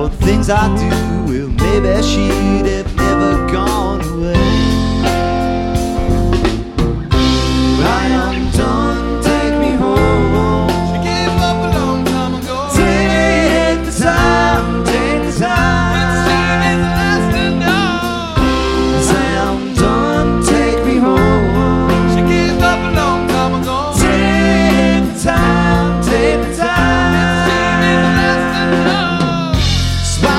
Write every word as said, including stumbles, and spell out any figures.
things I do, well, maybe she'd have never gone away.